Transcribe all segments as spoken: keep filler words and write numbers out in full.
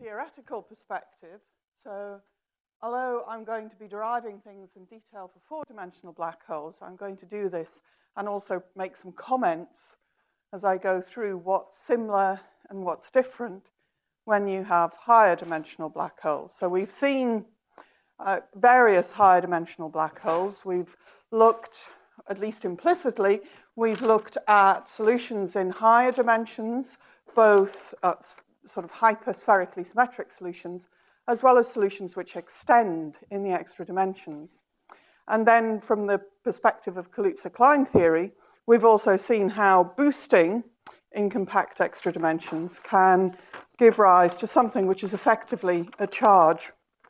theoretical perspective, so although I'm going to be deriving things in detail for four-dimensional black holes, I'm going to do this and also make some comments as I go through what's similar and what's different when you have higher dimensional black holes. So we've seen uh, various higher dimensional black holes. We've looked, at least implicitly, we've looked at solutions in higher dimensions, both uh, sort of hyperspherically symmetric solutions, as well as solutions which extend in the extra dimensions. And then from the perspective of Kaluza-Klein theory, we've also seen how boosting in compact extra dimensions can give rise to something which is effectively a charge.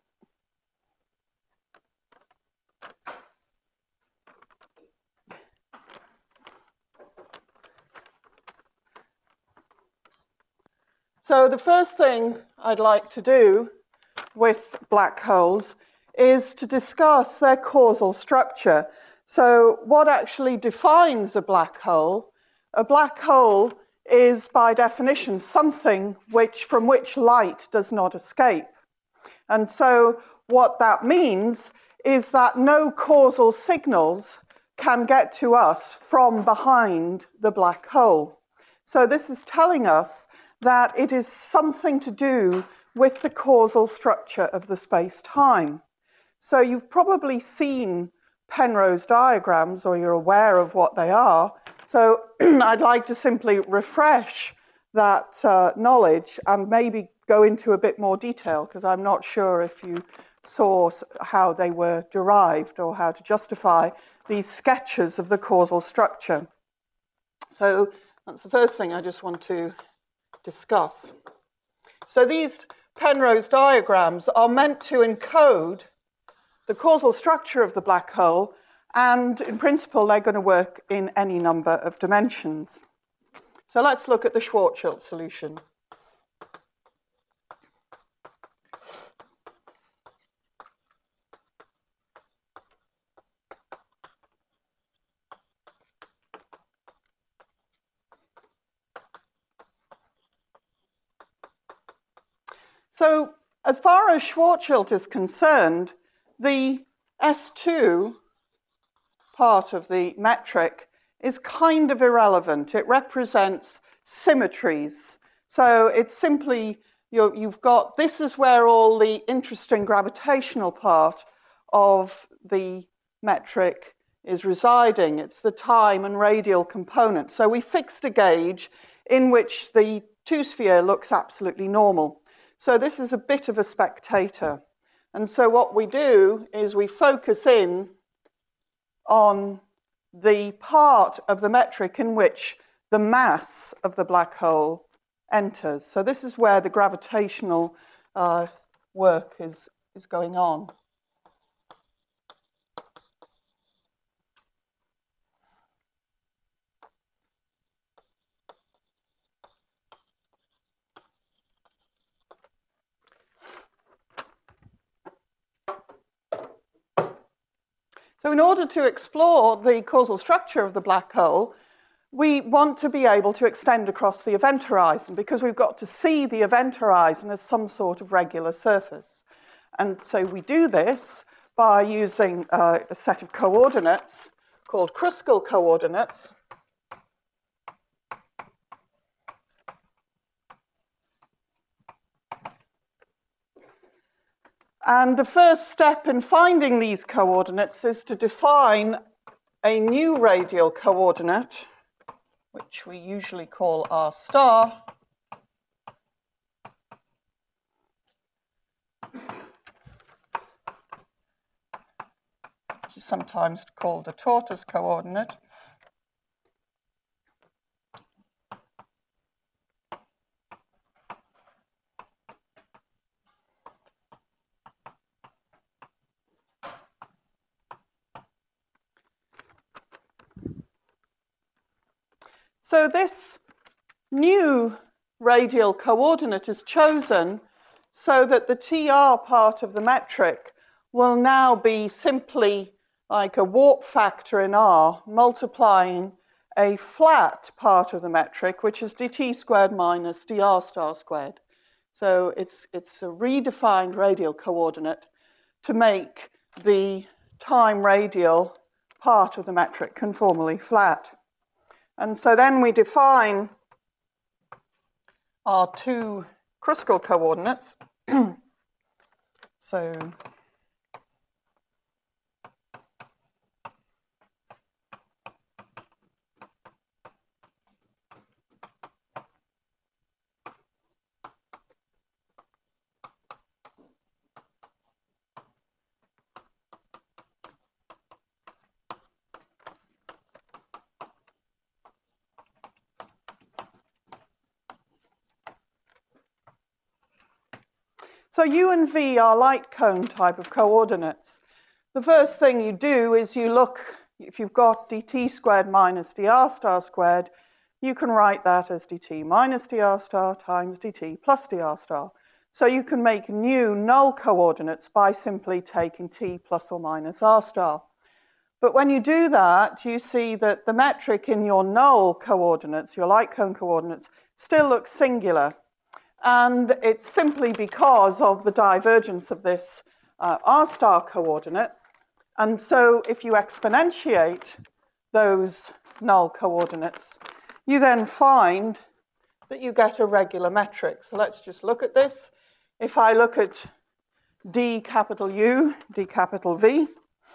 So the first thing I'd like to do with black holes is to discuss their causal structure. So what actually defines a black hole? A black hole is, by definition, something which, from which light does not escape. And so what that means is that no causal signals can get to us from behind the black hole. So this is telling us that it is something to do with the causal structure of the space-time. So you've probably seen Penrose diagrams, or you're aware of what they are. So I'd like to simply refresh that uh, knowledge and maybe go into a bit more detail, because I'm not sure if you saw how they were derived or how to justify these sketches of the causal structure. So that's the first thing I just want to discuss. So these Penrose diagrams are meant to encode the causal structure of the black hole, and in principle they're going to work in any number of dimensions. So let's look at the Schwarzschild solution. So as far as Schwarzschild is concerned, the S two part of the metric is kind of irrelevant. It represents symmetries. So it's simply, you're, you've got, this is where all the interesting gravitational part of the metric is residing. It's the time and radial component. So we fixed a gauge in which the two-sphere looks absolutely normal. So this is a bit of a spectator. And so what we do is we focus in on the part of the metric in which the mass of the black hole enters. So this is where the gravitational uh, work is, is going on. So in order to explore the causal structure of the black hole, we want to be able to extend across the event horizon, because we've got to see the event horizon as some sort of regular surface. And so we do this by using uh, a set of coordinates called Kruskal coordinates. And the first step in finding these coordinates is to define a new radial coordinate, which we usually call R star. Which is sometimes called a tortoise coordinate. So this new radial coordinate is chosen so that the T R part of the metric will now be simply like a warp factor in R multiplying a flat part of the metric, which is dt squared minus dr star squared. So it's, it's a redefined radial coordinate to make the time radial part of the metric conformally flat. And so then we define our two Kruskal coordinates. So So U and V are light cone type of coordinates. The first thing you do is you look, if you've got dt squared minus dr star squared, you can write that as dt minus dr star times dt plus dr star. So you can make new null coordinates by simply taking t plus or minus r star. But when you do that, you see that the metric in your null coordinates, your light cone coordinates, still looks singular. And it's simply because of the divergence of this uh, r star coordinate. And so if you exponentiate those null coordinates, you then find that you get a regular metric. So let's just look at this. If I look at d capital U, d capital V,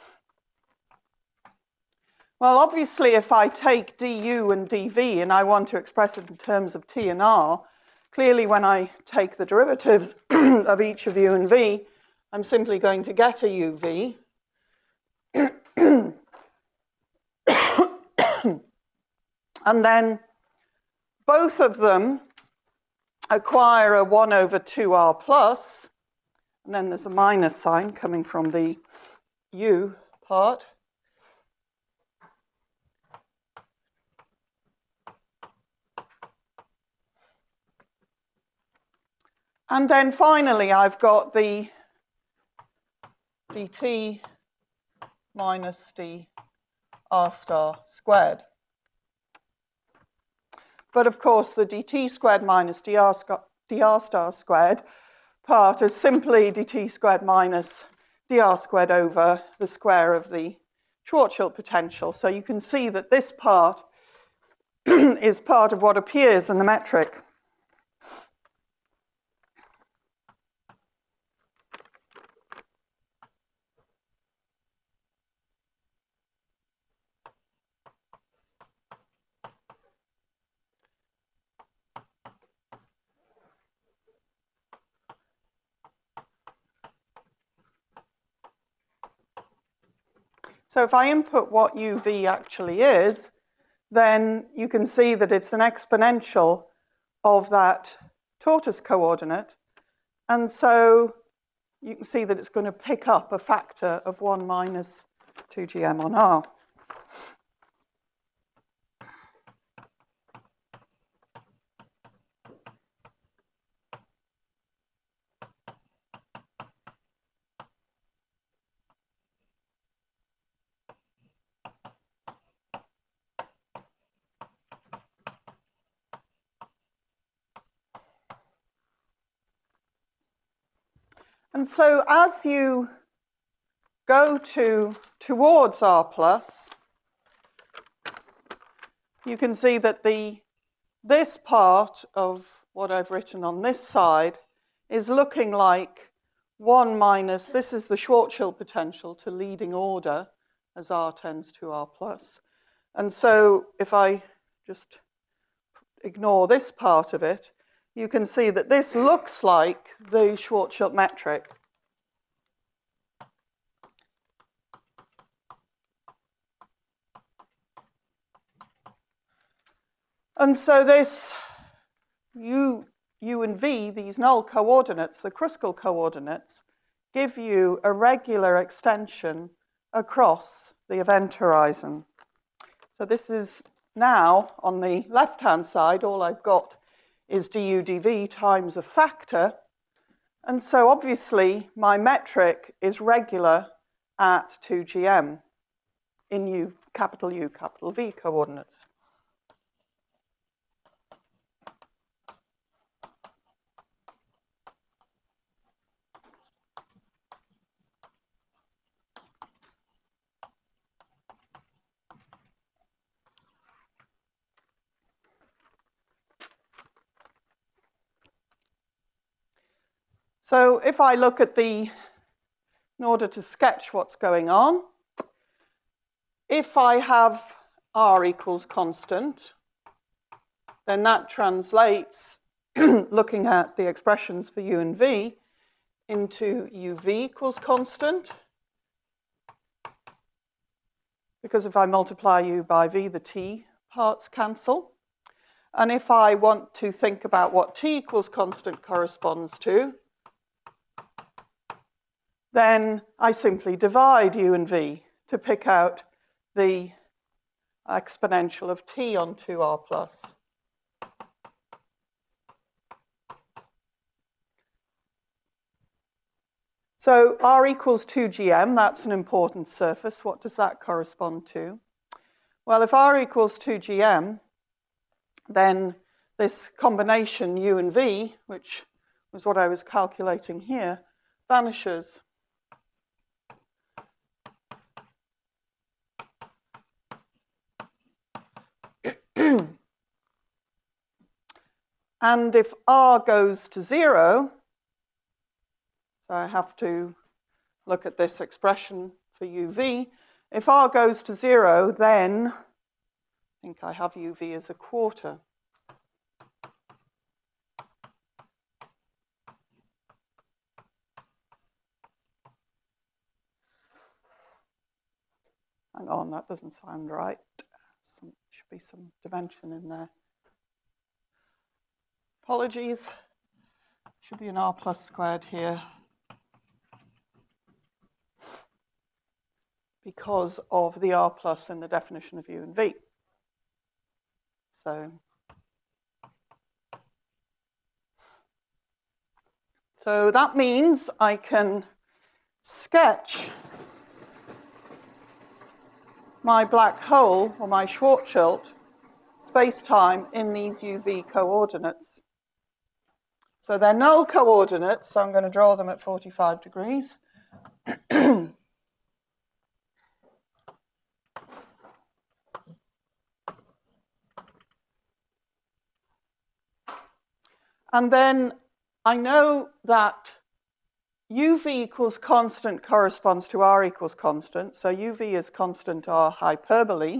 well, obviously, if I take du and dv and I want to express it in terms of t and r, clearly when I take the derivatives of each of u and v, I'm simply going to get a uv. And then both of them acquire a one over two r plus, and then there's a minus sign coming from the u part. And then finally, I've got the dt minus d r star squared. But of course, the dt squared minus dr, dr star squared part is simply dt squared minus dr squared over the square of the Schwarzschild potential. So you can see that this part is part of what appears in the metric. So if I input what uv actually is, then you can see that it's an exponential of that tortoise coordinate. And so you can see that it's going to pick up a factor of one minus two G M on R. And so as you go to towards R plus, you can see that the this part of what I've written on this side is looking like one minus, this is the Schwarzschild potential to leading order as R tends to R plus. And so if I just ignore this part of it, you can see that this looks like the Schwarzschild metric. And so this U, U and V, these null coordinates, the Kruskal coordinates, give you a regular extension across the event horizon. So this is now, on the left-hand side, all I've got is du dv times a factor. And so obviously my metric is regular at two G M in U, capital U, capital V coordinates. So if I look at the, in order to sketch what's going on, if I have R equals constant, then that translates, looking at the expressions for U and V, into U V equals constant. Because if I multiply U by V, the T parts cancel. And if I want to think about what T equals constant corresponds to, then I simply divide U and V to pick out the exponential of T on two R plus. So R equals two G M, that's an important surface. What does that correspond to? Well, if R equals two G M, then this combination U and V, which was what I was calculating here, vanishes. And if R goes to zero, so I have to look at this expression for U V. If R goes to zero, then I think I have U V as a quarter. Hang on, that doesn't sound right. Some, should be some dimension in there. Apologies. Should be an R plus squared here, because of the R plus in the definition of U and V. So, so that means I can sketch my black hole, or my Schwarzschild, space-time in these U V coordinates. So they're null coordinates, so I'm going to draw them at forty-five degrees. And then I know that U V equals constant corresponds to R equals constant. So U V is constant R hyperbole.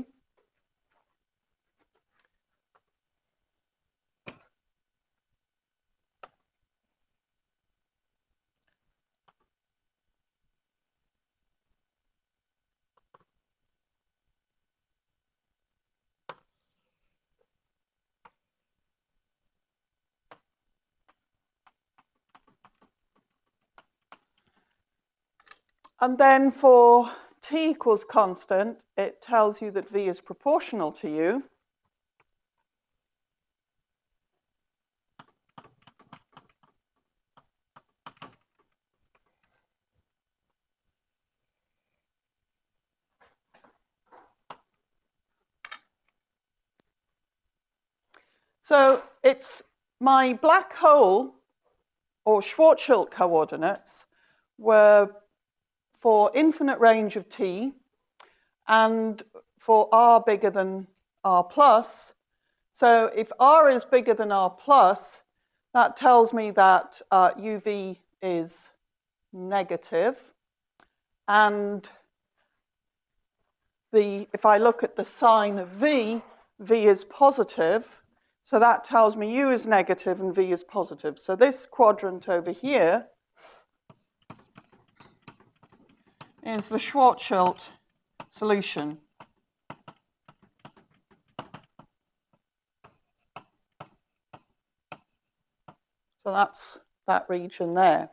And then for T equals constant, it tells you that V is proportional to U. So it's my black hole, or Schwarzschild coordinates, were for infinite range of T, and for R bigger than R plus. So if R is bigger than R plus, that tells me that uh, U V is negative. And the, if I look at the sign of V, V is positive. So that tells me U is negative and V is positive. So this quadrant over here is the Schwarzschild solution. So that's that region there.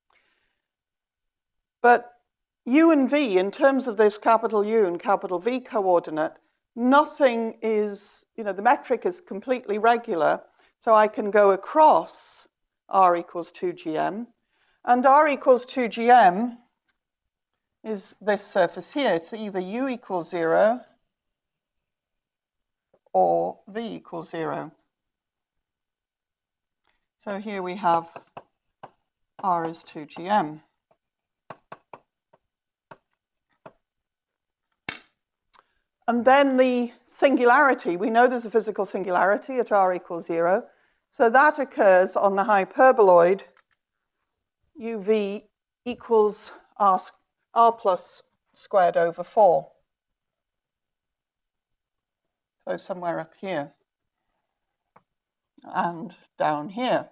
But U and V, in terms of this capital U and capital V coordinate, nothing is, you know, the metric is completely regular. So I can go across R equals two G M. And R equals two G M is this surface here. It's either U equals zero or V equals zero. So here we have R is two G M. And then the singularity, we know there's a physical singularity at R equals zero. So that occurs on the hyperboloid uv equals r, r plus squared over four. So somewhere up here and down here.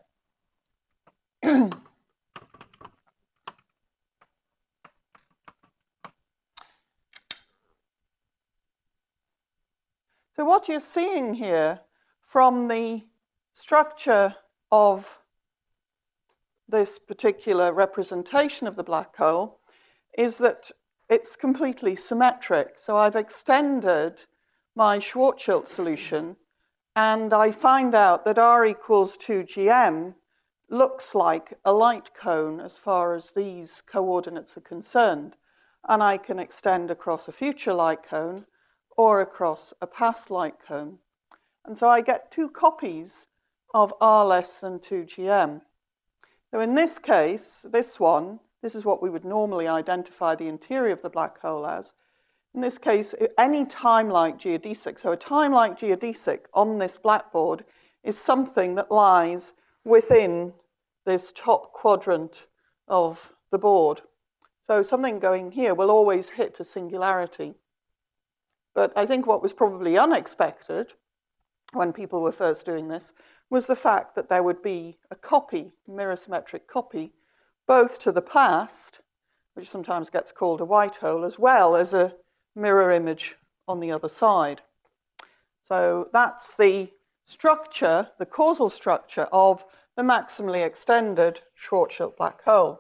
So what you're seeing here from the structure of this particular representation of the black hole is that it's completely symmetric. So I've extended my Schwarzschild solution, and I find out that R equals two G M looks like a light cone as far as these coordinates are concerned. And I can extend across a future light cone or across a past light cone. And so I get two copies of R less than two G M. So in this case, this one, this is what we would normally identify the interior of the black hole as. In this case, any time-like geodesic, so a time-like geodesic on this blackboard is something that lies within this top quadrant of the board. So something going here will always hit a singularity. But I think what was probably unexpected when people were first doing this was the fact that there would be a copy, mirror symmetric copy, both to the past, which sometimes gets called a white hole, as well as a mirror image on the other side. So that's the structure, the causal structure of the maximally extended Schwarzschild black hole.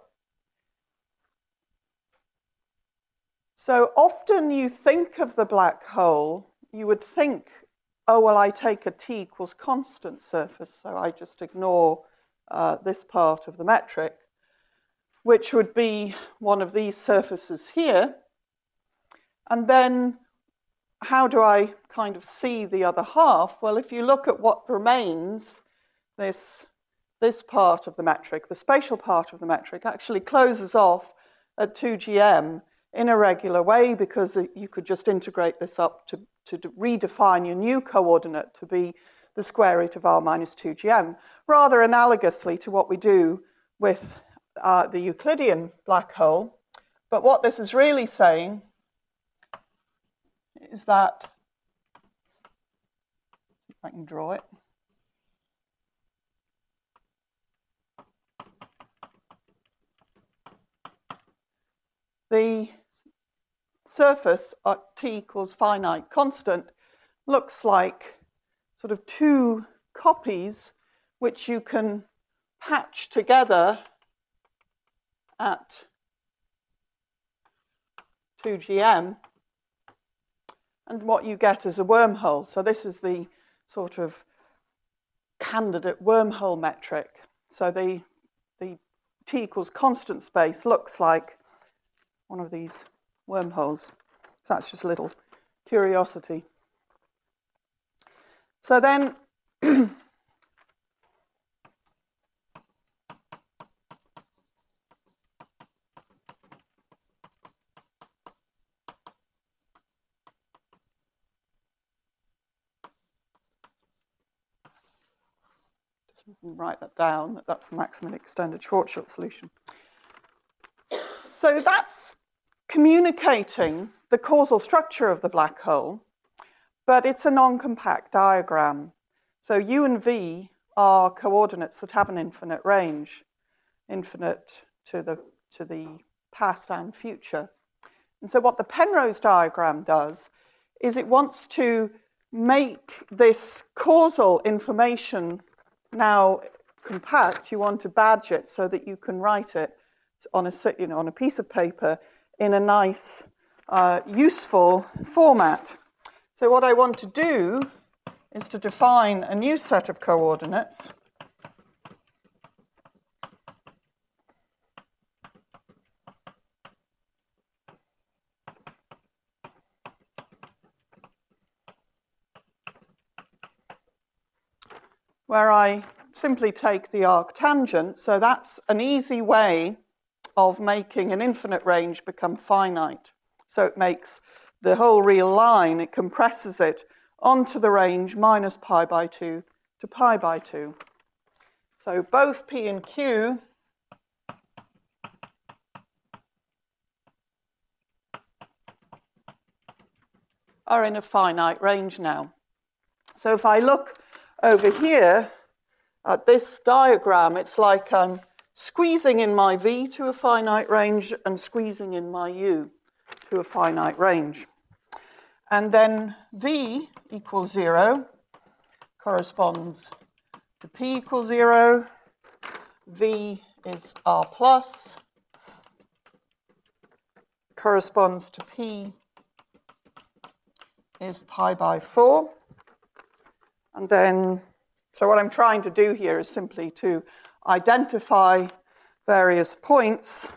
So often you think of the black hole, you would think, oh, well, I take a t equals constant surface, so I just ignore uh, this part of the metric, which would be one of these surfaces here. And then how do I kind of see the other half? Well, if you look at what remains, this, this part of the metric, the spatial part of the metric, actually closes off at two G M in a regular way, because you could just integrate this up to, to redefine your new coordinate to be the square root of r minus two G M, rather analogously to what we do with uh, the Euclidean black hole. But what this is really saying is that, if I can draw it, the surface at t equals finite constant looks like sort of two copies which you can patch together at two G M, and what you get is a wormhole. So this is the sort of candidate wormhole metric. So the, the t equals constant space looks like one of these wormholes. So that's just a little curiosity. So then write that down, that that's the maximum extended Schwarzschild solution. So that's communicating the causal structure of the black hole, but it's a non-compact diagram. So u and v are coordinates that have an infinite range, infinite to the, to the past and future. And so what the Penrose diagram does is it wants to make this causal information now compact. You want to badge it so that you can write it on a, you know, on a piece of paper in a nice, uh, useful format. So what I want to do is to define a new set of coordinates. Where I simply take the arctangent, so that's an easy way of making an infinite range become finite. So it makes the whole real line, it compresses it onto the range minus pi by two to pi by two. So both P and Q are in a finite range now. So if I look over here at this diagram, it's like I'm squeezing in my V to a finite range and squeezing in my U to a finite range. And then V equals zero corresponds to P equals zero. V is R plus, corresponds to P is pi by four. And then, so what I'm trying to do here is simply to identify various points.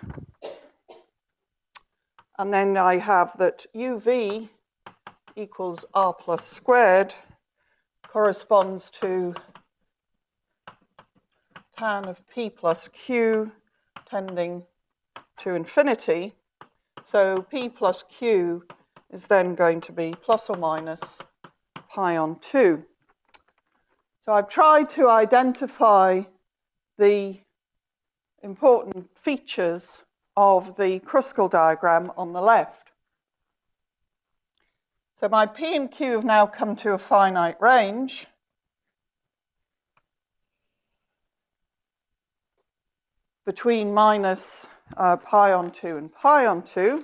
And then I have that U V equals R plus squared corresponds to tan of P plus Q tending to infinity. So P plus Q is then going to be plus or minus pi on two. So I've tried to identify the important features of the Kruskal diagram on the left. So my P and Q have now come to a finite range. Between minus uh, pi on two and pi on two.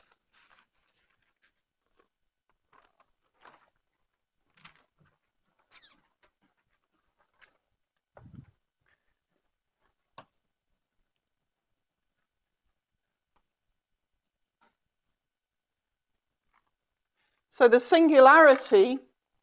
So the singularity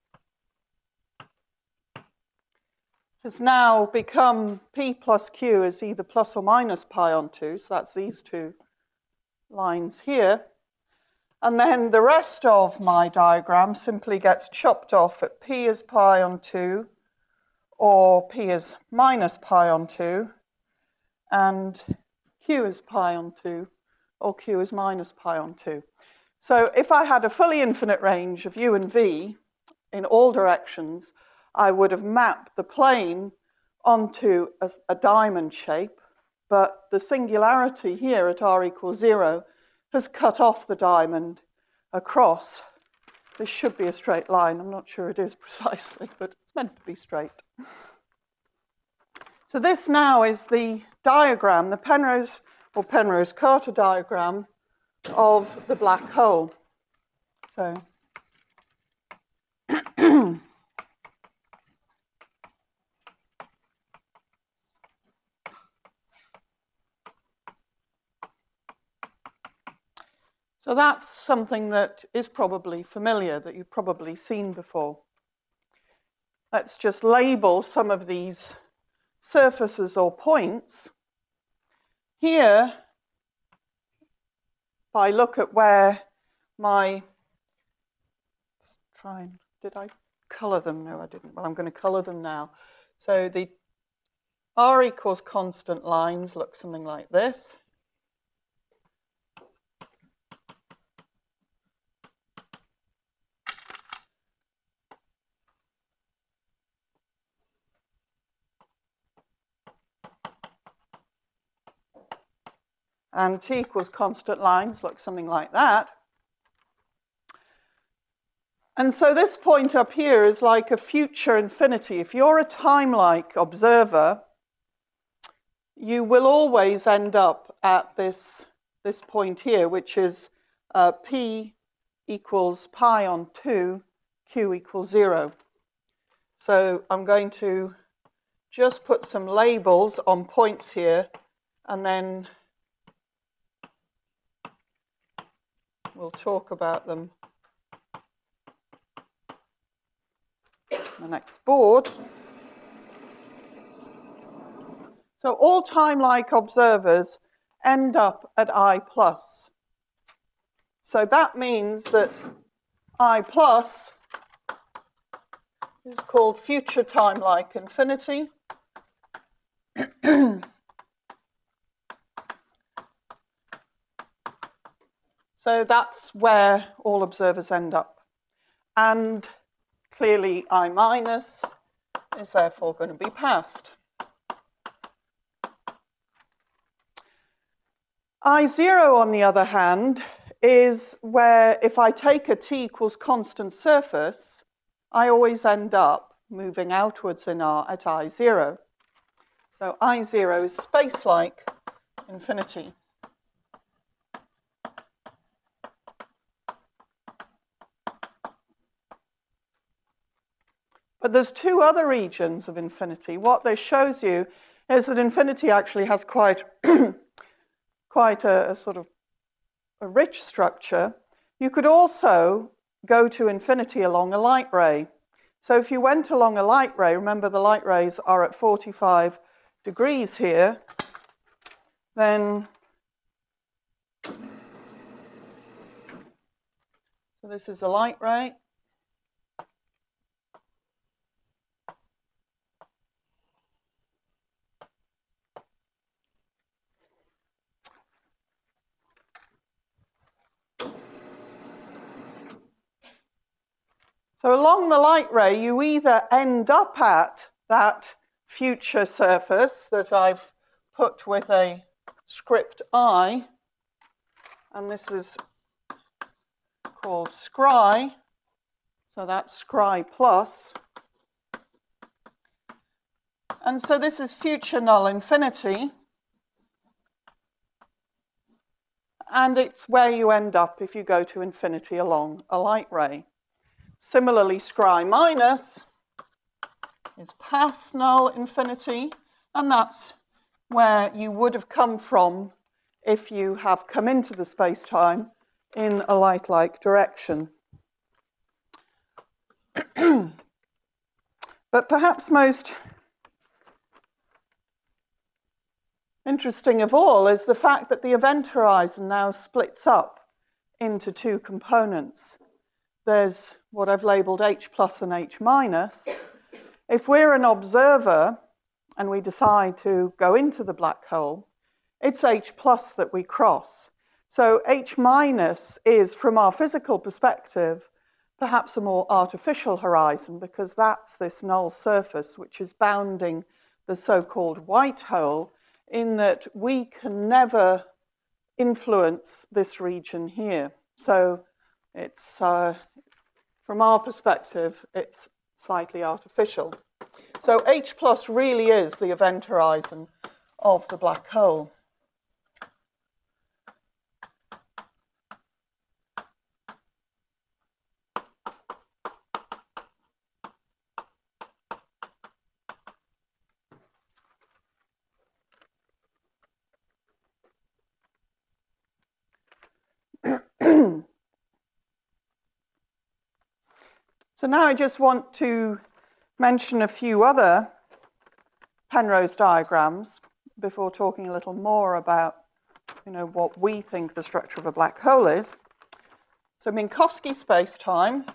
has now become P plus Q is either plus or minus pi on two, so that's these two lines here. And then the rest of my diagram simply gets chopped off at P is pi on two, or P is minus pi on two, and Q is pi on two, or Q is minus pi on two. So if I had a fully infinite range of U and V in all directions, I would have mapped the plane onto a, a diamond shape, but the singularity here at r equals zero has cut off the diamond across. This should be a straight line. I'm not sure it is precisely, but it's meant to be straight. So this now is the diagram, the Penrose or Penrose-Carter diagram of the black hole. So So that's something that is probably familiar, that you've probably seen before. Let's just label some of these surfaces or points. Here, if I look at where my, let's try and, did I colour them? No, I didn't. Well, I'm going to colour them now. So the r equals constant lines look something like this. And t equals constant lines look something like that. And so this point up here is like a future infinity. If you're a time-like observer, you will always end up at this, this point here, which is uh, p equals pi on two, q equals zero. So I'm going to just put some labels on points here, and then we'll talk about them on the next board. So all time-like observers end up at I plus. So that means that I plus is called future time-like infinity. So that's where all observers end up. And clearly I minus is therefore going to be passed. I zero, on the other hand, is where if I take a t equals constant surface, I always end up moving outwards in R at I zero. So I zero is space-like infinity. But there's two other regions of infinity. What this shows you is that infinity actually has quite, quite a, a sort of a rich structure. You could also go to infinity along a light ray. So if you went along a light ray, remember the light rays are at forty-five degrees here, then so this is a light ray. So along the light ray, you either end up at that future surface that I've put with a script I, and this is called scry, so that's scry plus. And so this is future null infinity, and it's where you end up if you go to infinity along a light ray. Similarly, scry minus is past null infinity, and that's where you would have come from if you have come into the space-time in a light-like direction. But perhaps most interesting of all is the fact that the event horizon now splits up into two components. There's what I've labeled H plus and H minus. If we're an observer and we decide to go into the black hole, it's H plus that we cross. So H minus is, from our physical perspective, perhaps a more artificial horizon, because that's this null surface which is bounding the so-called white hole, in that we can never influence this region here. So it's, uh, from our perspective, it's slightly artificial. So H plus really is the event horizon of the black hole. So now I just want to mention a few other Penrose diagrams before talking a little more about, you know, what we think the structure of a black hole is. So Minkowski space-time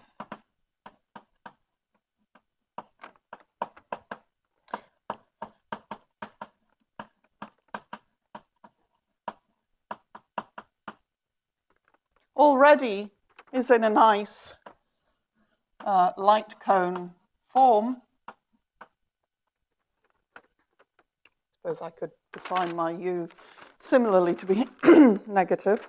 already is in a nice uh, light cone form. I suppose I could define my U similarly to be negative.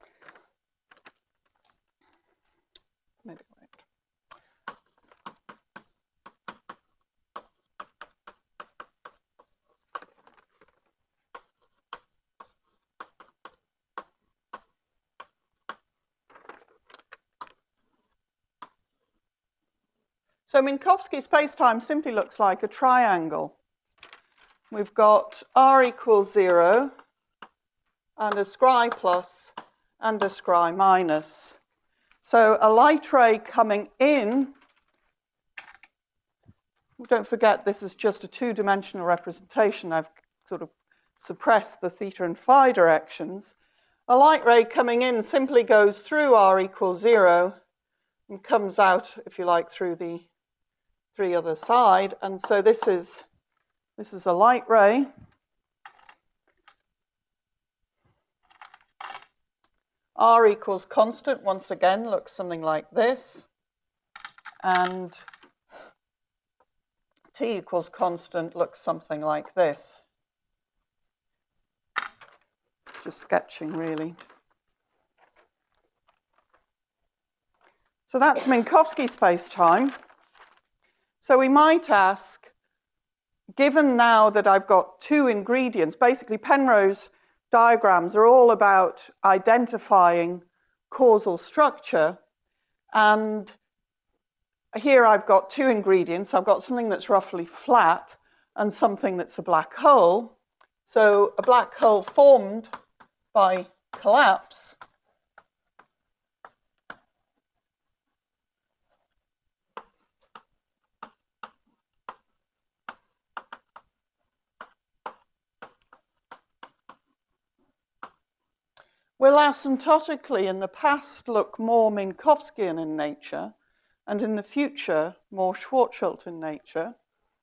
So Minkowski space-time simply looks like a triangle. We've got R equals zero, and a scry plus, and a scry minus. So a light ray coming in, don't forget this is just a two-dimensional representation. I've sort of suppressed the theta and phi directions. A light ray coming in simply goes through R equals zero and comes out, if you like, through the three other side. And so this is, this is a light ray. R equals constant, once again, looks something like this. And T equals constant looks something like this. Just sketching, really. So that's Minkowski spacetime. So we might ask, given now that I've got two ingredients, basically Penrose diagrams are all about identifying causal structure, and here I've got two ingredients. I've got something that's roughly flat and something that's a black hole. So a black hole formed by collapse will asymptotically in the past look more Minkowskian in nature, and in the future more Schwarzschild in nature.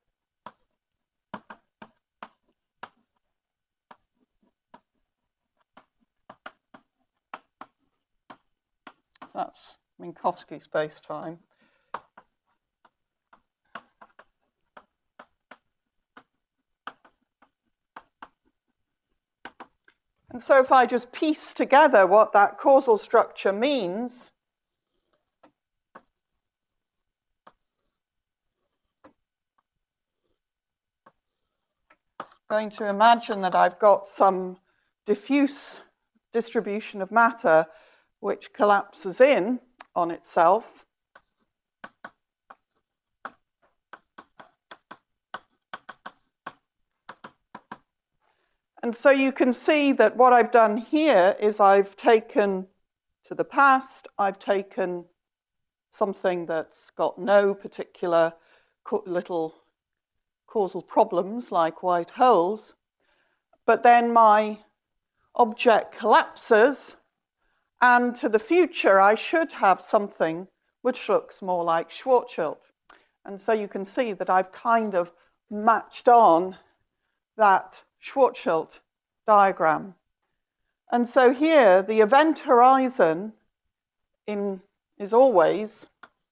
That's Minkowski spacetime. And so if I just piece together what that causal structure means, I'm going to imagine that I've got some diffuse distribution of matter which collapses in on itself. And so you can see that what I've done here is I've taken to the past, I've taken something that's got no particular little causal problems like white holes, but then my object collapses, and to the future I should have something which looks more like Schwarzschild. And so you can see that I've kind of matched on that Schwarzschild diagram. And so here the event horizon in, is always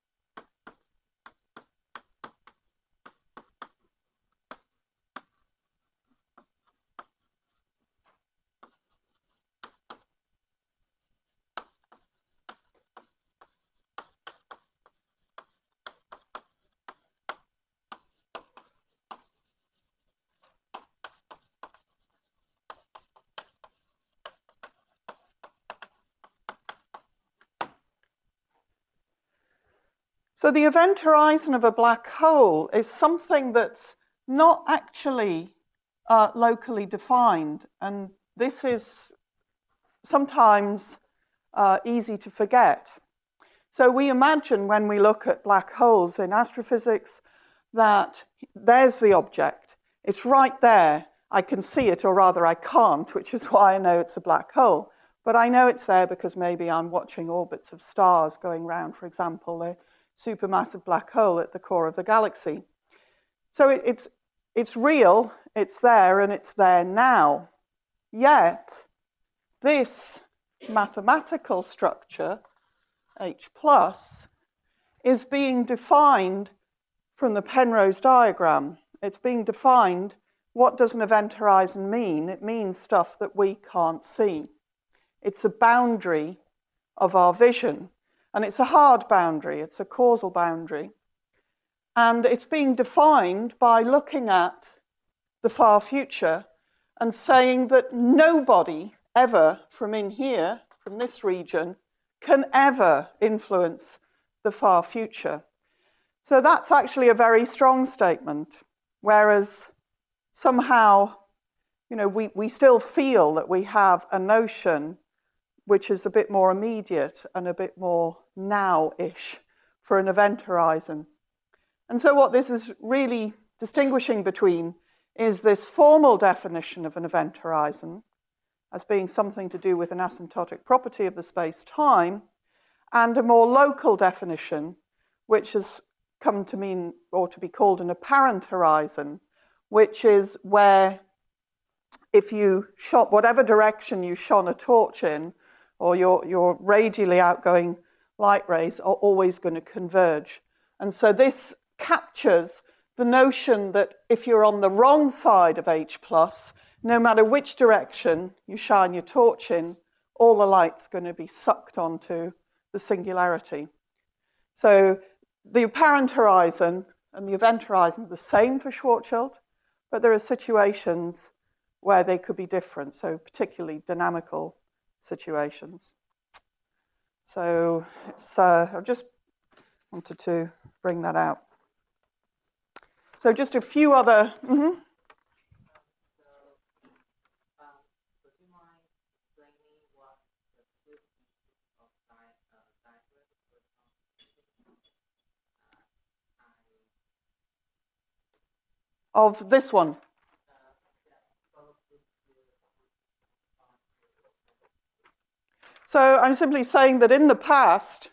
So the event horizon of a black hole is something that's not actually uh, locally defined, and this is sometimes uh, easy to forget. So we imagine when we look at black holes in astrophysics that there's the object, it's right there, I can see it, or rather I can't, which is why I know it's a black hole. But I know it's there because maybe I'm watching orbits of stars going round, for example, the supermassive black hole at the core of the galaxy. So it, it's, it's real, it's there, and it's there now. Yet, this mathematical structure, H plus, is being defined from the Penrose diagram. It's being defined, what does an event horizon mean? It means stuff that we can't see. It's a boundary of our vision. And it's a hard boundary, it's a causal boundary. And it's being defined by looking at the far future and saying that nobody ever from in here, from this region, can ever influence the far future. So that's actually a very strong statement, whereas somehow, you know, we, we still feel that we have a notion which is a bit more immediate and a bit more now-ish for an event horizon. And so what this is really distinguishing between is this formal definition of an event horizon as being something to do with an asymptotic property of the space-time, and a more local definition, which has come to mean, or to be called, an apparent horizon, which is where if you shot, whatever direction you shone a torch in, or your, your radially outgoing light rays are always going to converge. And so this captures the notion that if you're on the wrong side of H plus, no matter which direction you shine your torch in, all the light's going to be sucked onto the singularity. So the apparent horizon and the event horizon are the same for Schwarzschild, but there are situations where they could be different, so particularly dynamical situations. So it's, uh, I just wanted to bring that out. So just a few other... Mm-hmm. Of this one. So I'm simply saying that in the past,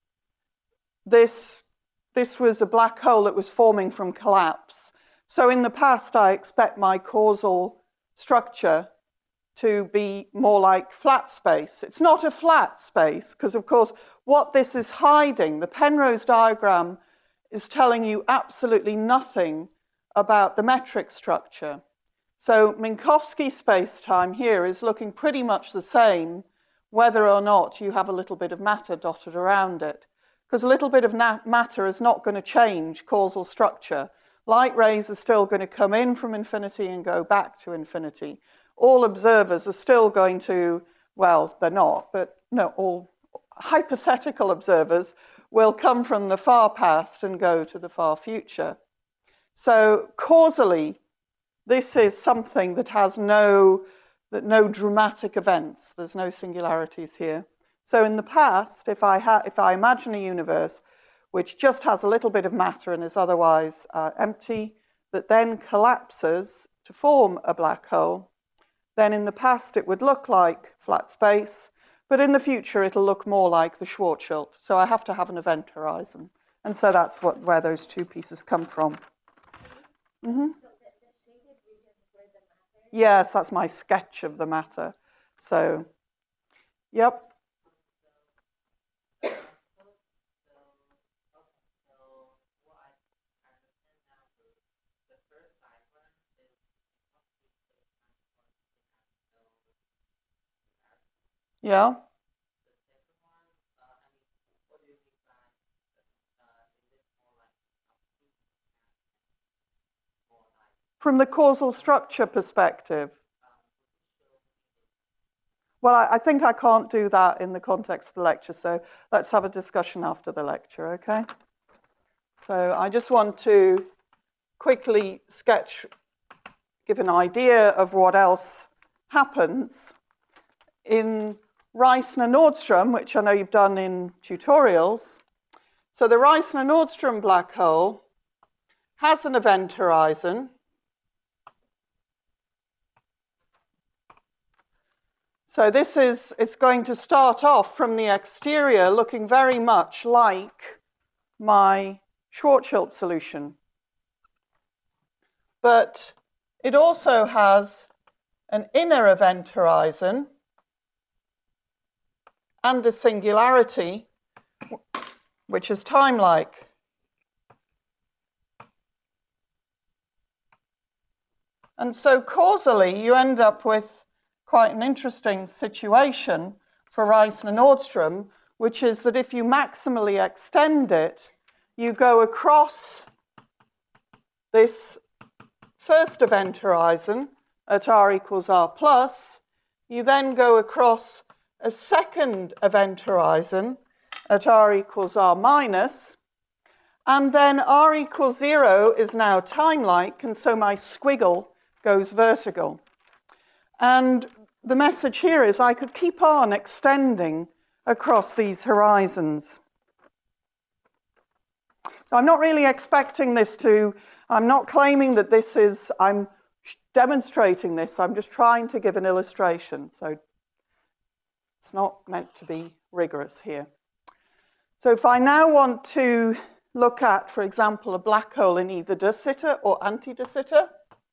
this, this was a black hole that was forming from collapse. So in the past, I expect my causal structure to be more like flat space. It's not a flat space, because of course, what this is hiding, the Penrose diagram is telling you absolutely nothing about the metric structure. So Minkowski space-time here is looking pretty much the same whether or not you have a little bit of matter dotted around it. Because a little bit of matter is not going to change causal structure. Light rays are still going to come in from infinity and go back to infinity. All observers are still going to, well, they're not, but no, all hypothetical observers will come from the far past and go to the far future. So causally, this is something that has no, that no dramatic events. There's no singularities here. So in the past, if I, ha if I imagine a universe which just has a little bit of matter and is otherwise uh, empty, that then collapses to form a black hole, then in the past it would look like flat space, but in the future it'll look more like the Schwarzschild. So I have to have an event horizon. And so that's what, where those two pieces come from. Mm-hmm. So the, the shaded regions where the matter? Yes, that's my sketch of the matter. So, yep. Yeah. From the causal structure perspective. Well, I, I think I can't do that in the context of the lecture, so let's have a discussion after the lecture, okay? So I just want to quickly sketch, give an idea of what else happens in Reissner-Nordström, which I know you've done in tutorials. So the Reissner-Nordström black hole has an event horizon. So this is, it's going to start off from the exterior looking very much like my Schwarzschild solution. But it also has an inner event horizon and a singularity, which is time-like. And so causally, you end up with quite an interesting situation for Reissner-Nordström, which is that if you maximally extend it, you go across this first event horizon at r equals r plus. You then go across a second event horizon at r equals r minus. And then r equals zero is now time-like, and so my squiggle goes vertical. And the message here is I could keep on extending across these horizons. So I'm not really expecting this to, I'm not claiming that this is, I'm demonstrating this, I'm just trying to give an illustration. So it's not meant to be rigorous here. So if I now want to look at, for example, a black hole in either de Sitter or anti-de Sitter,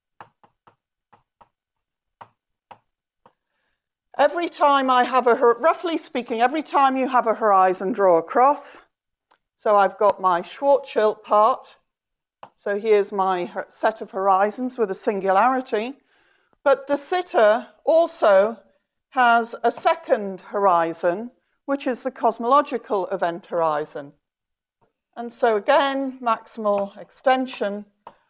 every time I have a, roughly speaking, every time you have a horizon draw across, so I've got my Schwarzschild part, so here's my set of horizons with a singularity, but de Sitter also has a second horizon, which is the cosmological event horizon. And so again, maximal extension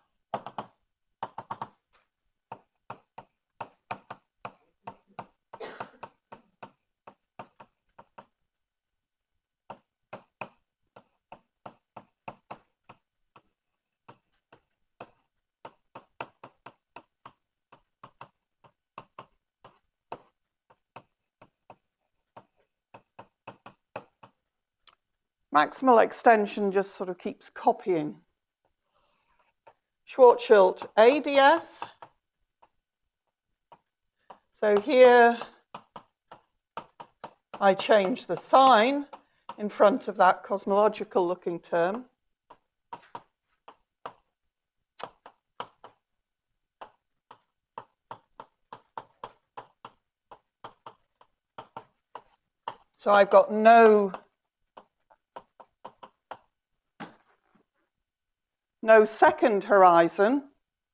maximal extension just sort of keeps copying. Schwarzschild A D S. So here I change the sign in front of that cosmological looking term. So I've got no no second horizon,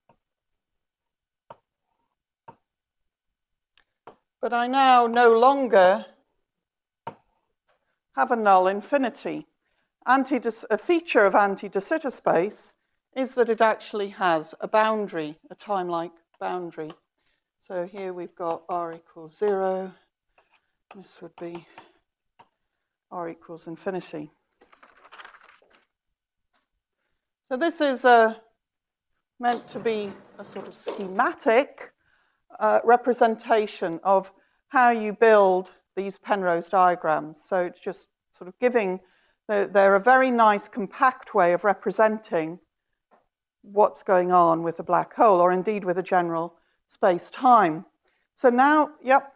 but I now no longer have a null infinity. Anti a feature of anti-de Sitter space is that it actually has a boundary, a time-like boundary. So here we've got r equals zero. This would be r equals infinity. So this is uh, meant to be a sort of schematic uh, representation of how you build these Penrose diagrams. So it's just sort of giving, they're, they're a very nice compact way of representing what's going on with a black hole, or indeed with a general space-time. So now, yep.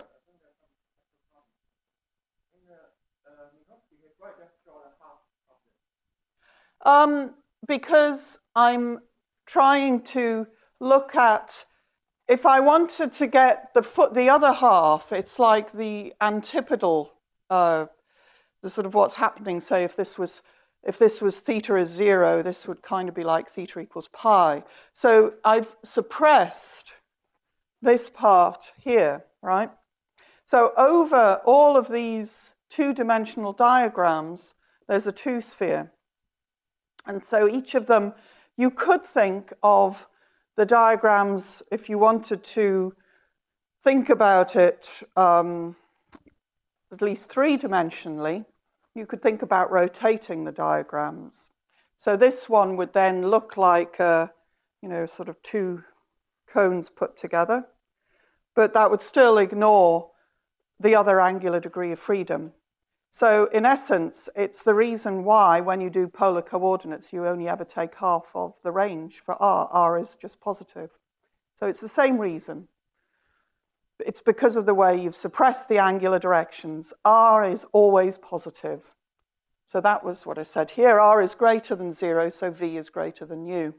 Um, because I'm trying to look at, if I wanted to get the foot, the other half, it's like the antipodal, uh, the sort of what's happening. Say if this was, if this was theta is zero, this would kind of be like theta equals pi. So I've suppressed this part here, right? So over all of these two-dimensional diagrams, there's a two-sphere. And so each of them, you could think of the diagrams, if you wanted to think about it um, at least three-dimensionally, you could think about rotating the diagrams. So this one would then look like, uh, you know, sort of two cones put together, but that would still ignore the other angular degree of freedom. So in essence, it's the reason why when you do polar coordinates, you only ever take half of the range for r. R is just positive. So it's the same reason. It's because of the way you've suppressed the angular directions. R is always positive. So that was what I said here. R is greater than zero, so V is greater than U.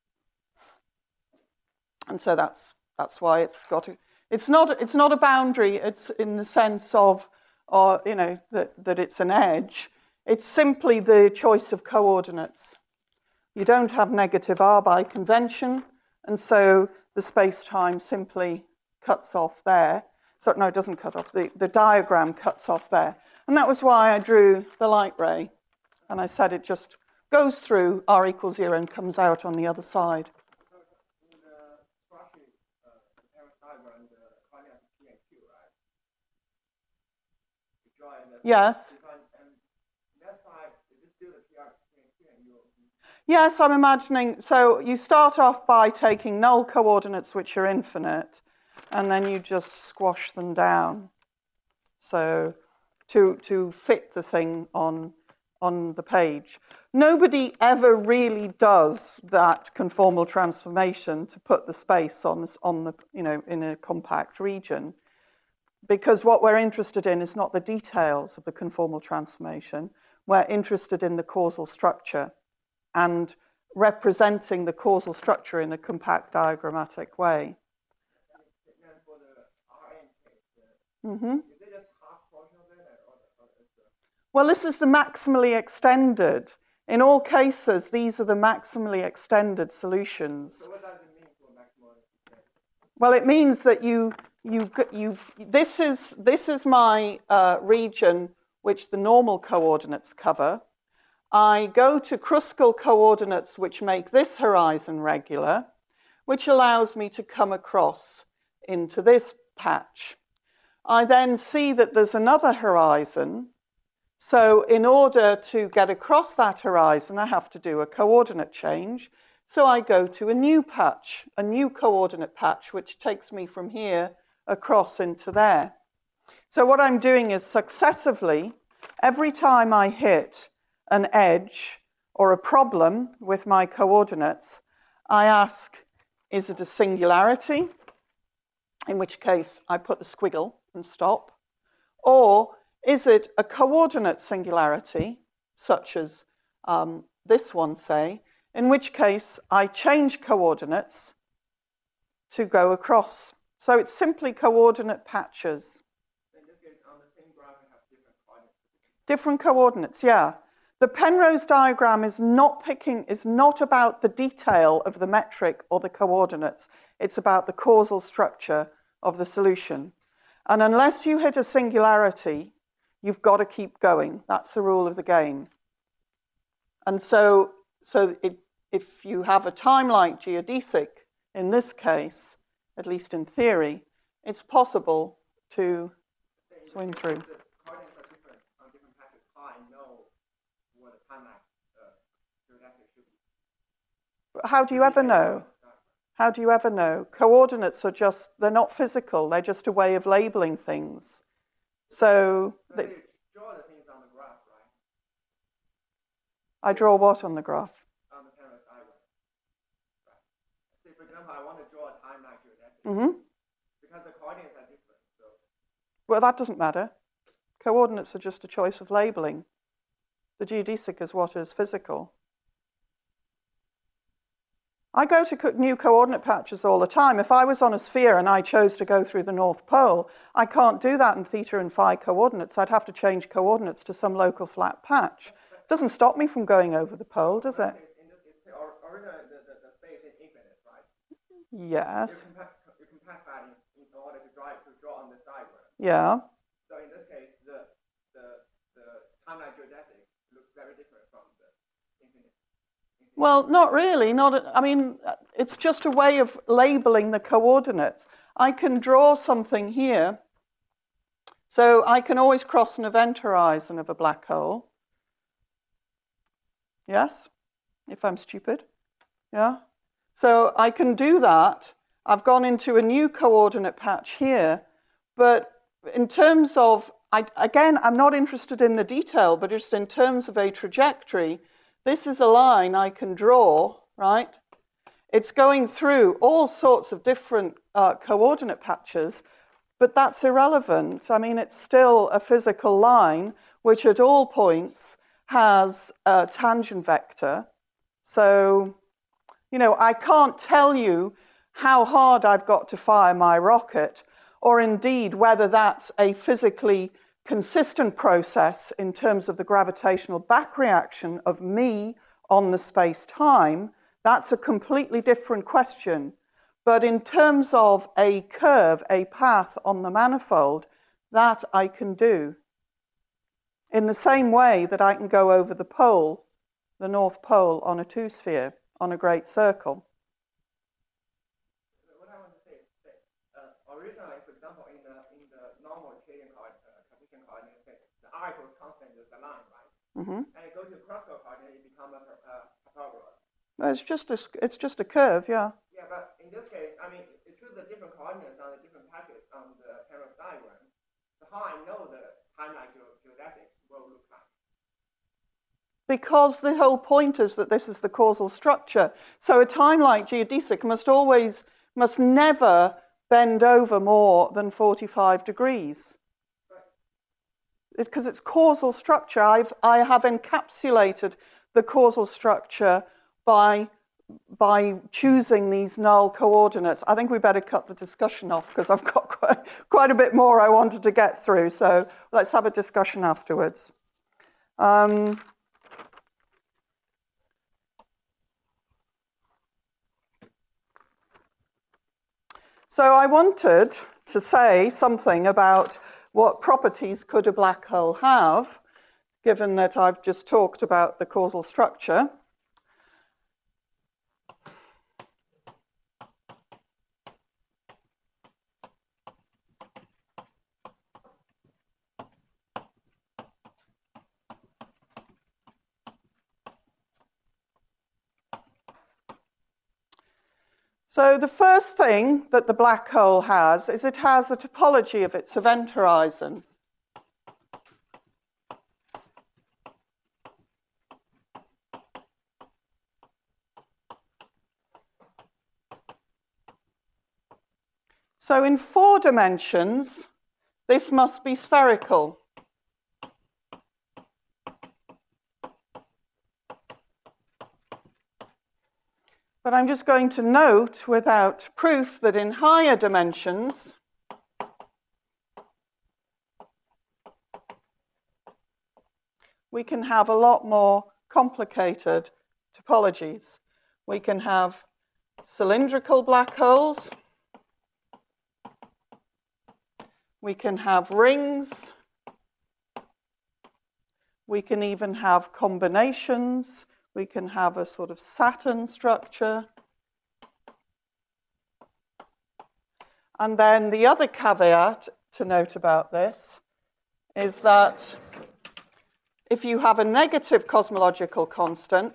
And so that's, that's why it's got a, it's not, it's not a boundary. It's in the sense of, or, you know, that, that it's an edge. It's simply the choice of coordinates. You don't have negative r by convention, and so the space-time simply cuts off there. So, no, it doesn't cut off. The, the diagram cuts off there. And that was why I drew the light ray. And I said it just goes through r equals zero and comes out on the other side. Yes. Yes, I'm imagining, so you start off by taking null coordinates which are infinite, and then you just squash them down. So to, to fit the thing on, on the page. Nobody ever really does that conformal transformation to put the space on, this, on the, you know, in a compact region. Because what we're interested in is not the details of the conformal transformation. We're interested in the causal structure and representing the causal structure in a compact diagrammatic way. Mm-hmm. Well, this is the maximally extended. In all cases, these are the maximally extended solutions. So what does it mean for maximally extended? Well, it means that you You've, you've, this, is, this is my uh, region which the normal coordinates cover. I go to Kruskal coordinates which make this horizon regular, which allows me to come across into this patch. I then see that there's another horizon. So in order to get across that horizon, I have to do a coordinate change. So I go to a new patch, a new coordinate patch, which takes me from here across into there. So what I'm doing is successively, every time I hit an edge or a problem with my coordinates, I ask, is it a singularity? In which case I put the squiggle and stop. Or is it a coordinate singularity, such as um, this one, say, in which case I change coordinates to go across. So it's simply coordinate patches. In this case, on the same graph, you have different coordinates. Different coordinates, yeah. The Penrose diagram is not picking, is not about the detail of the metric or the coordinates. It's about the causal structure of the solution. And unless you hit a singularity, you've got to keep going. That's the rule of the game. And so, so it, if you have a time like geodesic, in this case, at least in theory, it's possible to swing through. The coordinates are different on different patches. How I know what the time lag uh, geodesic should be. How do you ever know? How do you ever know? Coordinates are just, they're not physical. They're just a way of labeling things. So, So they, you draw the things on the graph, right? I draw what on the graph? On the Penrose diagram. Right. Say, for example, I want to draw a time lag geodesic. Mm-hmm. Because the coordinates are different. So. Well, that doesn't matter. Coordinates are just a choice of labeling. The geodesic is what is physical. I go to new coordinate patches all the time. If I was on a sphere and I chose to go through the North Pole, I can't do that in theta and phi coordinates. I'd have to change coordinates to some local flat patch. It doesn't stop me from going over the pole, does it? In this case, the, originally the, the, the space is infinite, right? Yes. You compact, you compact that in, in order to draw, to draw on this diagram. Yeah. So in this case, the, the, the time-lag geodesic looks very different from the infinite. Well, not really. Not. I mean, it's just a way of labeling the coordinates. I can draw something here. So I can always cross an event horizon of a black hole. Yes? If I'm stupid. Yeah? So I can do that. I've gone into a new coordinate patch here. But in terms of, I, again, I'm not interested in the detail, but just in terms of a trajectory, this is a line I can draw, right? It's going through all sorts of different uh, coordinate patches, but that's irrelevant. I mean, it's still a physical line, which at all points has a tangent vector. So, you know, I can't tell you how hard I've got to fire my rocket, or indeed whether that's a physically consistent process in terms of the gravitational back reaction of me on the space-time. That's a completely different question. But in terms of a curve, a path on the manifold, that I can do. In the same way that I can go over the pole, the North Pole, on a two-sphere, on a great circle. What I want to say is that uh, originally, for example, in the, in the normal Euclidean coordinate, Cartesian coordinate, the r equals constant is the line, right? Mm-hmm. And you go to Kruskal coordinate, it becomes a, a, a parabola. It's just a, it's just a curve, yeah. Yeah, but in this case, I mean, you choose the different coordinates on the different patches on the Penrose diagram. So how I know the time-lag geodesics will look like? Because the whole point is that this is the causal structure. So a time-like geodesic must always, must never bend over more than forty-five degrees. Because it's causal structure. I've, I have encapsulated the causal structure by, by choosing these null coordinates. I think we better cut the discussion off because I've got quite, quite a bit more I wanted to get through. So let's have a discussion afterwards. Um, so I wanted to say something about what properties could a black hole have. given that I've just talked about the causal structure. So the first thing that the black hole has is it has a topology of its event horizon. So in four dimensions, this must be spherical. But I'm just going to note without proof that in higher dimensions, we can have a lot more complicated topologies. We can have cylindrical black holes. We can have rings. We can even have combinations. We can have a sort of Saturn structure. And then the other caveat to note about this is that if you have a negative cosmological constant,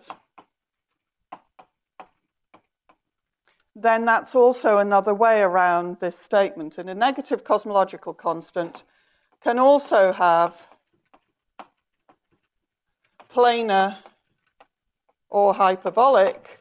then that's also another way around this statement. And a negative cosmological constant can also have planar or hyperbolic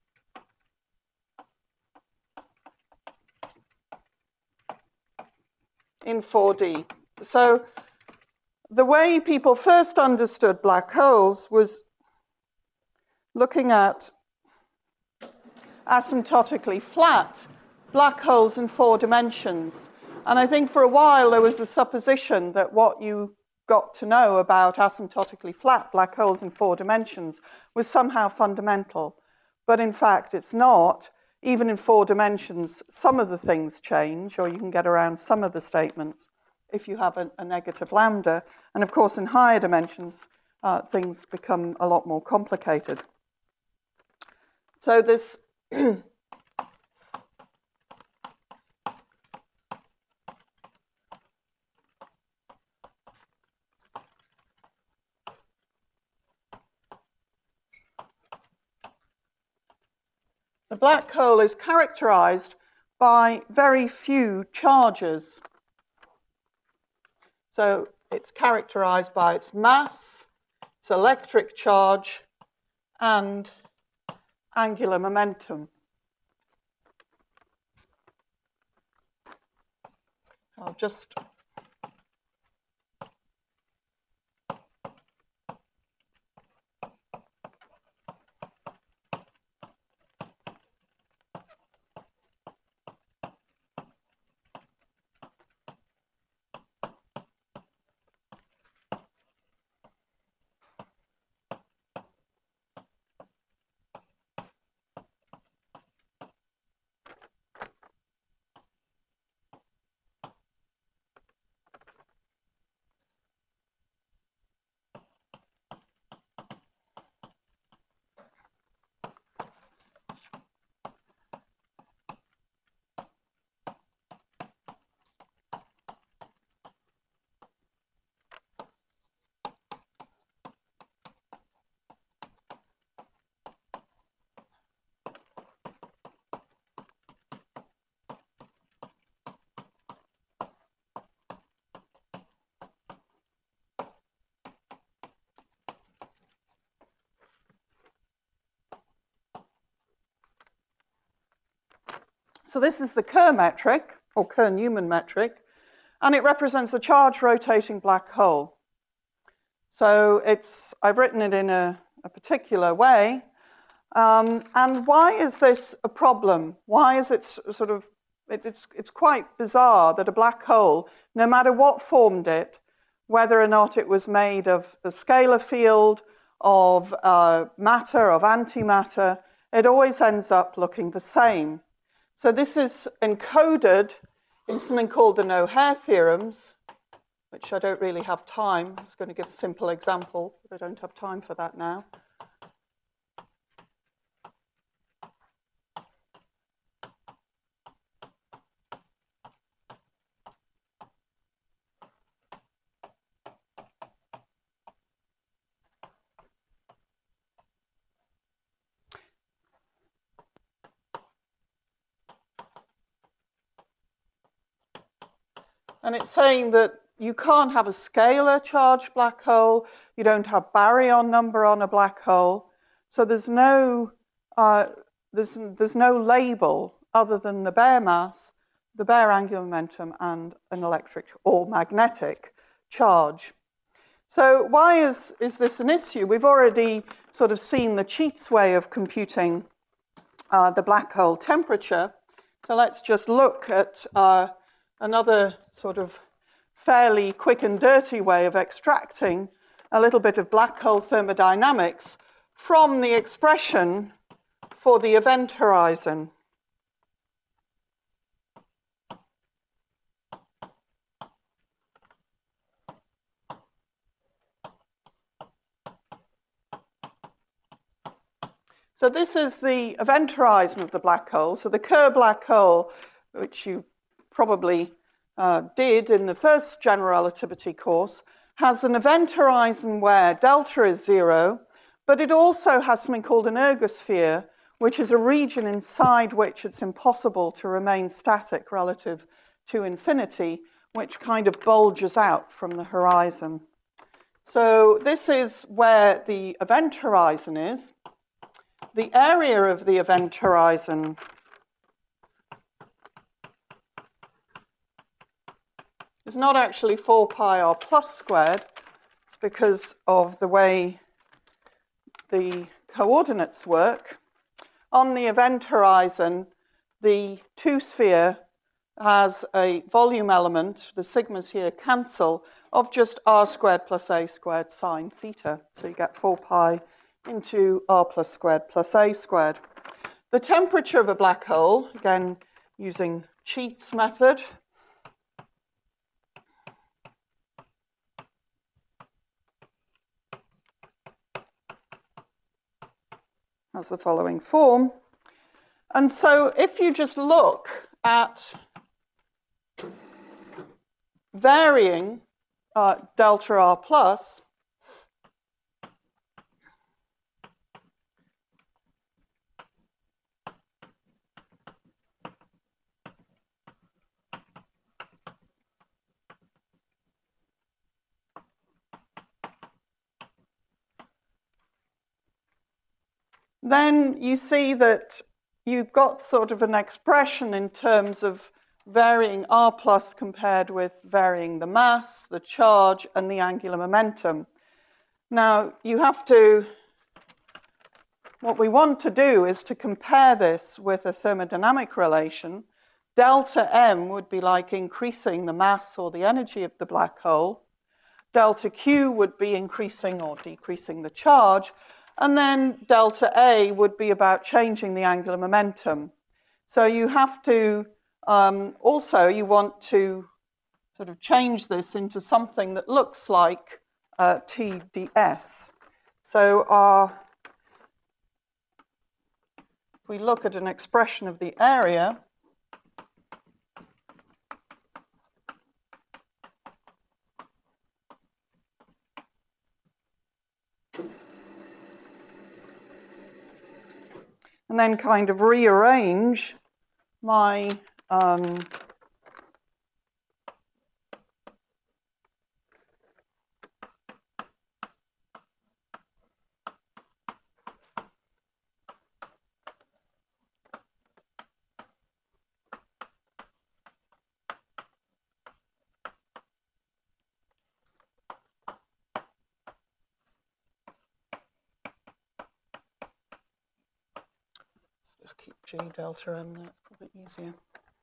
in four D. So the way people first understood black holes was looking at asymptotically flat black holes in four dimensions. And I think for a while there was the supposition that what you got to know about asymptotically flat black holes in four dimensions was somehow fundamental. But in fact, it's not. Even in four dimensions, some of the things change, or you can get around some of the statements if you have a, a negative lambda. And of course, in higher dimensions, uh, things become a lot more complicated. So this the black hole is characterized by very few charges. So it's characterized by its mass, its electric charge, and angular momentum. I'll just So this is the Kerr metric, or Kerr-Newman metric, and it represents a charge rotating black hole. So it's, I've written it in a, a particular way. Um, and why is this a problem? Why is it sort of, it, it's, it's quite bizarre that a black hole, no matter what formed it, whether or not it was made of the scalar field, of uh, matter, of antimatter, it always ends up looking the same. So this is encoded in something called the No-Hair theorems. which I don't really have time. I was going to give a simple example, but I don't have time for that now. And it's saying that you can't have a scalar charged black hole. You don't have baryon number on a black hole. So there's no, uh, there's, there's no label other than the bare mass, the bare angular momentum, and an electric or magnetic charge. So why is, is this an issue? We've already sort of seen the Cheats way of computing uh, the black hole temperature. So let's just look at uh, another sort of fairly quick and dirty way of extracting a little bit of black hole thermodynamics from the expression for the event horizon. So this is the event horizon of the black hole. So the Kerr black hole, which you probably uh, did in the first general relativity course, has an event horizon where delta is zero, but it also has something called an ergosphere, which is a region inside which it's impossible to remain static relative to infinity, which kind of bulges out from the horizon. So this is where the event horizon is. The area of the event horizon is not actually four pi r plus squared. It's because of the way the coordinates work. On the event horizon, the two-sphere has a volume element, the sigmas here cancel, of just r squared plus a squared sine theta. So you get four pi into r plus squared plus a squared. The temperature of a black hole, again using Cheats method, has the following form. And so if you just look at varying uh, delta r plus, then you see that you've got sort of an expression in terms of varying r plus compared with varying the mass, the charge, and the angular momentum. Now, you have to, what we want to do is to compare this with a thermodynamic relation. Delta M would be like increasing the mass or the energy of the black hole. Delta Q would be increasing or decreasing the charge. And then delta A would be about changing the angular momentum. So you have to, um, also you want to sort of change this into something that looks like uh, T ds. So our, if we look at an expression of the area, and then kind of rearrange my um, just keep G delta M there, probably easier.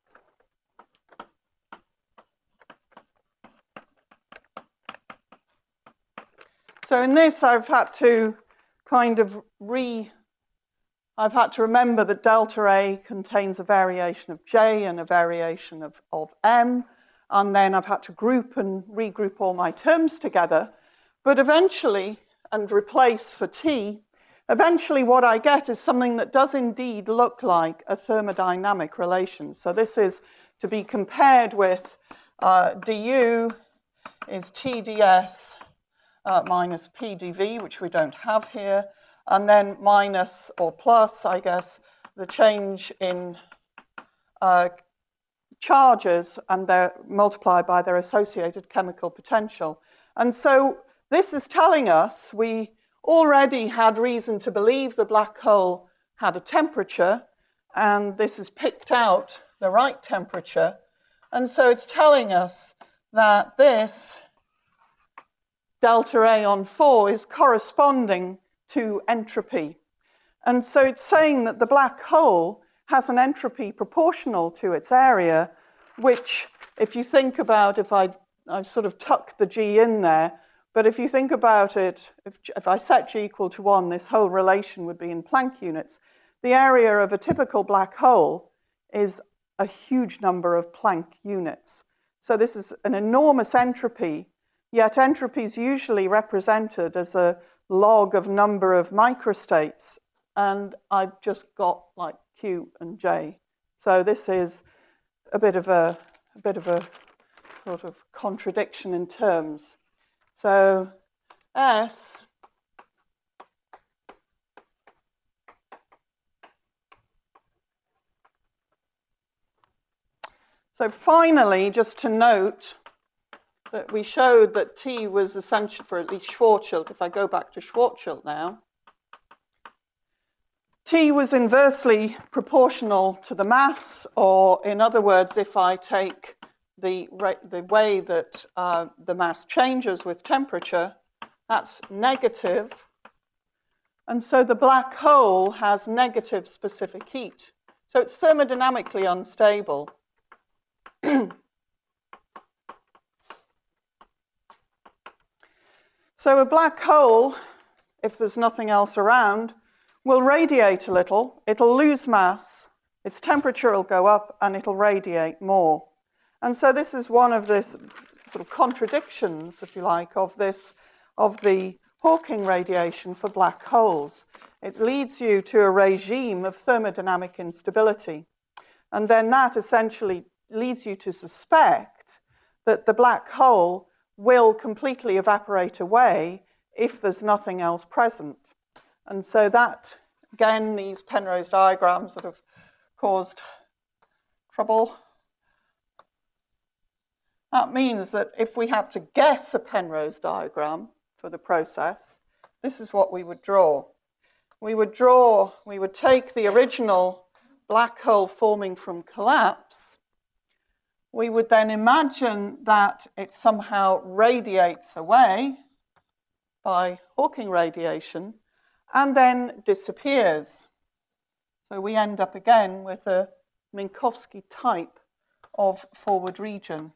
So in this, I've had to kind of re, I've had to remember that delta A contains a variation of J and a variation of, of M, and then I've had to group and regroup all my terms together. But eventually, and replace for T, eventually what I get is something that does indeed look like a thermodynamic relation. So this is to be compared with uh, du is T ds uh, minus P dv, which we don't have here, and then minus or plus, I guess, the change in uh, charges and they're multiplied by their associated chemical potential. And so this is telling us we already had reason to believe the black hole had a temperature, and this has picked out the right temperature. And so it's telling us that this delta A on four is corresponding to entropy. And so it's saying that the black hole has an entropy proportional to its area, which, if you think about, if I, I sort of tuck the G in there, but if you think about it, if, if I set G equal to one, this whole relation would be in Planck units. The area of a typical black hole is a huge number of Planck units. So this is an enormous entropy, yet entropy is usually represented as a log of number of microstates, and I've just got like Q and J. So this is a bit of a, a bit of a sort of contradiction in terms. So S So finally, just to note that we showed that T was essential for at least Schwarzschild. If I go back to Schwarzschild now, T was inversely proportional to the mass, or in other words, if I take the, the way that uh, the mass changes with temperature, that's negative. And so the black hole has negative specific heat. So it's thermodynamically unstable. So a black hole, if there's nothing else around, will radiate a little, it'll lose mass, its temperature will go up, and it'll radiate more. And so this is one of this sort of contradictions, if you like, of this, of the Hawking radiation for black holes. It leads you to a regime of thermodynamic instability. And then that essentially leads you to suspect that the black hole will completely evaporate away if there's nothing else present. And so that, again, these Penrose diagrams that have caused trouble. That means that if we had to guess a Penrose diagram for the process, this is what we would draw. We would draw, we would take the original black hole forming from collapse. We would then imagine that it somehow radiates away by Hawking radiation and then disappears. So we end up again with a Minkowski type of forward region.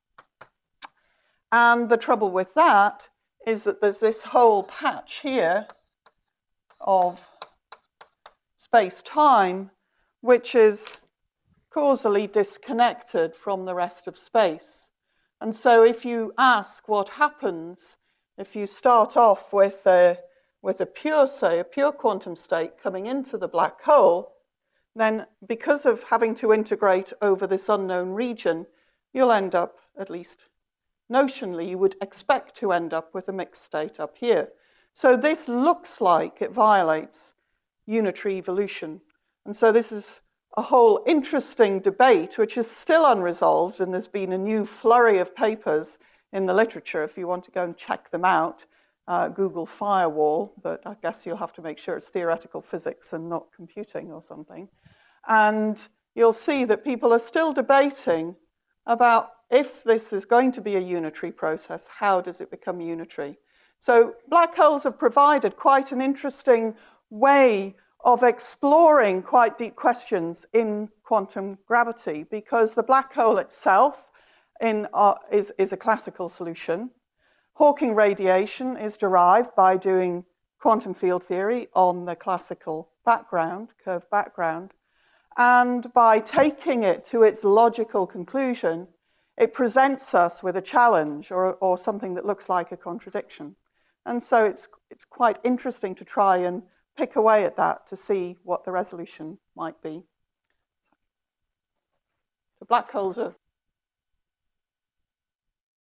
And the trouble with that is that there's this whole patch here of space-time, which is causally disconnected from the rest of space. And so if you ask what happens if you start off with a, with a pure, say, a pure quantum state coming into the black hole, then because of having to integrate over this unknown region, you'll end up, at least notionally, you would expect to end up with a mixed state up here. So this looks like it violates unitary evolution. And so this is a whole interesting debate, which is still unresolved, and there's been a new flurry of papers in the literature. If you want to go and check them out, uh, Google Firewall, but I guess you'll have to make sure it's theoretical physics and not computing or something. And you'll see that people are still debating about if this is going to be a unitary process, how does it become unitary? So black holes have provided quite an interesting way of exploring quite deep questions in quantum gravity, because the black hole itself in, uh, is, is a classical solution. Hawking radiation is derived by doing quantum field theory on the classical background, curved background, and by taking it to its logical conclusion, it presents us with a challenge or, or something that looks like a contradiction. And so it's, it's quite interesting to try and pick away at that to see what the resolution might be. The black holes are